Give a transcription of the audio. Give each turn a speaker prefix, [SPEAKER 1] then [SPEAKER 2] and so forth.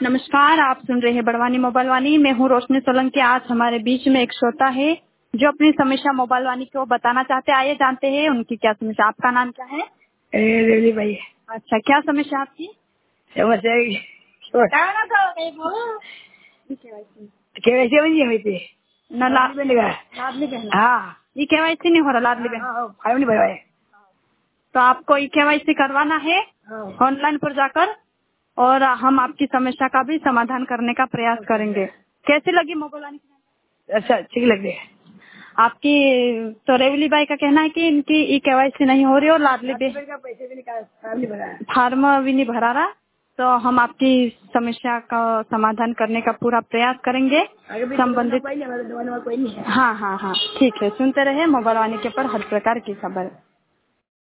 [SPEAKER 1] नमस्कार, आप सुन रहे हैं बड़वानी मोबाइल वाणी। मैं हूँ रोशनी सोलंकी। आज हमारे बीच में एक श्रोता है जो अपनी समस्या मोबाइल वाणी को बताना चाहते हैं। आइए जानते हैं उनकी क्या समस्या। आपका नाम क्या है?
[SPEAKER 2] रेवली भाई।
[SPEAKER 1] अच्छा, क्या समस्या आपकी?
[SPEAKER 2] समस्या केवाईसी नहीं हुई थी
[SPEAKER 1] न
[SPEAKER 2] लाडली
[SPEAKER 1] बहना।
[SPEAKER 2] हाँ
[SPEAKER 1] ये केवाईसी नहीं हो रहा लाडली बहना।
[SPEAKER 2] फाइव नहीं भरवाए।
[SPEAKER 1] तो आपको ई केवाईसी करवाना है ऑनलाइन पर जाकर, और हम आपकी समस्या का भी समाधान करने का प्रयास करेंगे। कैसी लगी मोबाइल वाणी?
[SPEAKER 2] अच्छा, ठीक लग रही है
[SPEAKER 1] आपकी। तो रेवली बाई का कहना है कि इनकी ई केवाईसी नहीं हो रही और लाडली
[SPEAKER 2] का पैसे भी नहीं भरा।
[SPEAKER 1] फार्म भी नहीं भरा रहा। तो हम आपकी समस्या का समाधान करने का पूरा प्रयास करेंगे। संबंधित
[SPEAKER 2] कोई नहीं है।
[SPEAKER 1] हाँ हाँ हाँ, ठीक है। सुनते रहे मोबाइल वाणी के पर हर प्रकार की खबर।